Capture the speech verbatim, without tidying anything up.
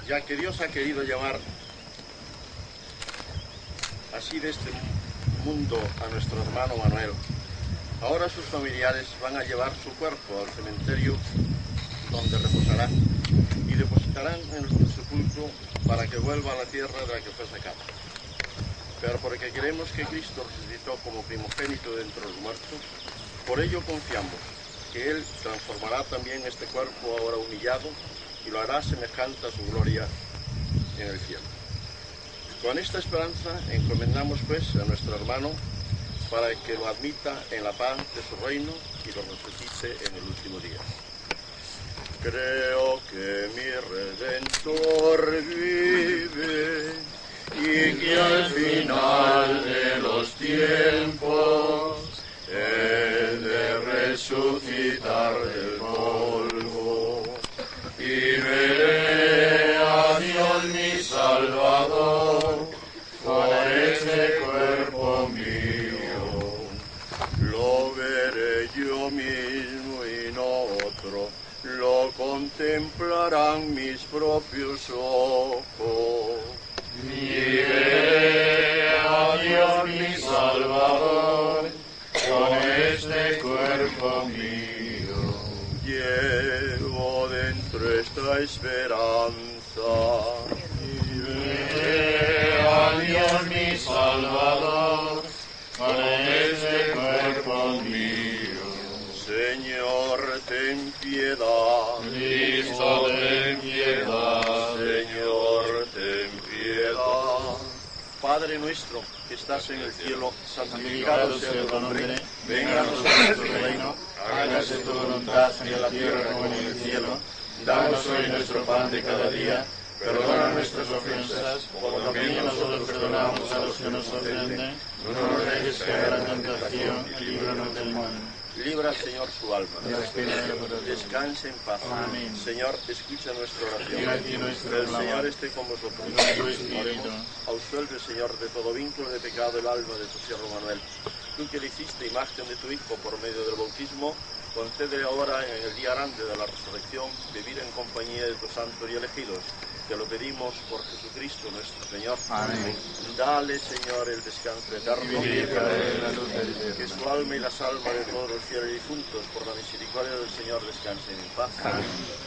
ya que Dios ha querido llamar así de este mundo a nuestro hermano Manuel, ahora sus familiares van a llevar su cuerpo al cementerio donde reposará y depositarán en nuestro sepulcro para que vuelva a la tierra de la que fue sacado. Pero porque queremos que Cristo resucitó como primogénito de entre los muertos, por ello confiamos que Él transformará también este cuerpo ahora humillado y lo hará semejante a su gloria en el cielo. Con esta esperanza encomendamos pues a nuestro hermano para que lo admita en la paz de su reino y lo resucite en el último día. Creo que mi Redentor vive y que al final de los tiempos he de resucitar del polvo y veré a Dios mi Salvador con este cuerpo mío. Lo veré yo mismo y no otro, lo contemplarán mis propios ojos. Y veré a Dios mi Salvador con este cuerpo mío. Llevo dentro esta esperanza. Y veré a Dios mi Salvador con este cuerpo mío. Señor, ten piedad. Cristo, ten piedad. Señor, ten piedad. Padre nuestro, que estás en el cielo, santificado sea tu nombre. Venga a nosotros tu reino. Hágase tu voluntad en la tierra como en el cielo. Danos hoy nuestro pan de cada día. Perdona nuestras ofensas, por lo que nosotros perdonamos a los que nos ofenden. No nos dejes caer en tentación y líbranos del mal. Libra, Señor, su alma. Descanse en paz. Amén. Señor, escucha nuestra oración. El Señor esté con vosotros. Oremos. Absuelve, Señor, de todo vínculo de pecado el alma de tu siervo Manuel. Tú que le hiciste imagen de tu Hijo por medio del bautismo, concede ahora en el día grande de la resurrección vivir en compañía de tus santos y elegidos. Te lo pedimos por Jesucristo nuestro Señor. Amén. Dale, Señor, el descanso eterno. Que su alma y las almas de todos los fieles difuntos por la misericordia del Señor descansen en paz. Amén.